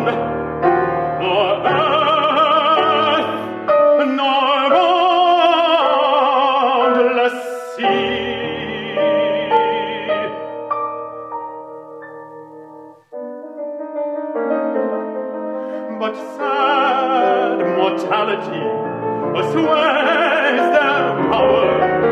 nor earth, nor boundless sea. But sad mortality assuages their power.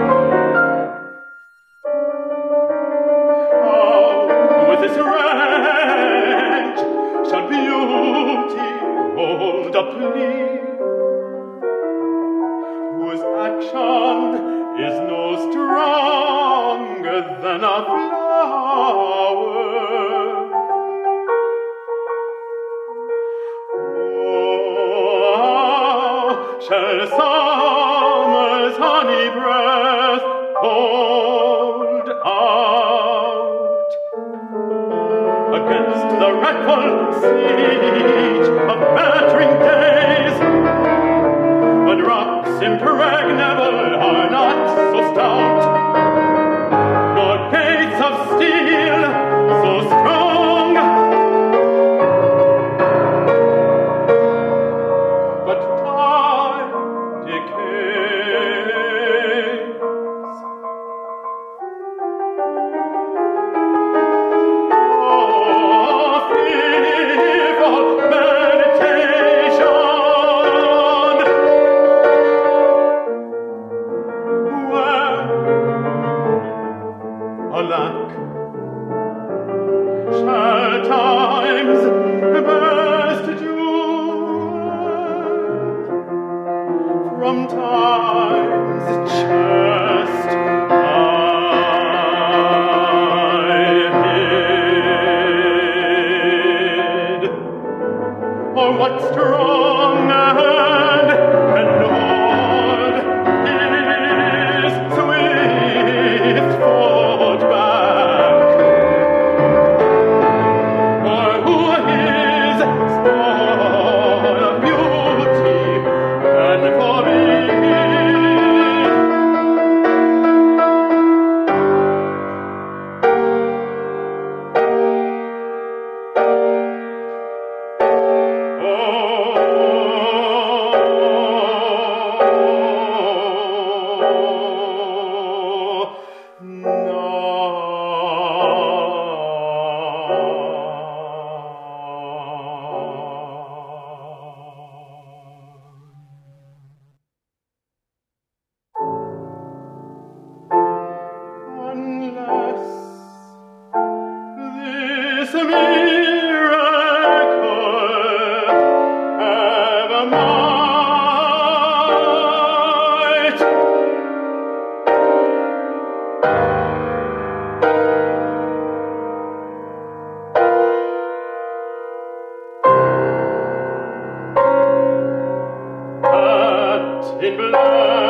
How with this range shall beauty hold a plea, whose action is no stronger than a flower? Shall summer's honey breath hold out against the wreckful siege of battering days? And rocks impregnable are not so stout, nor gates of steel so strong, but time decays. Oh, fearful meditation! Where, alack, shall time's best jewel from time's chest I hid? Or what strong hand ennobled his swift foot back? Or who his spoil of beauty can forbid? Unless this miracle ever might in blood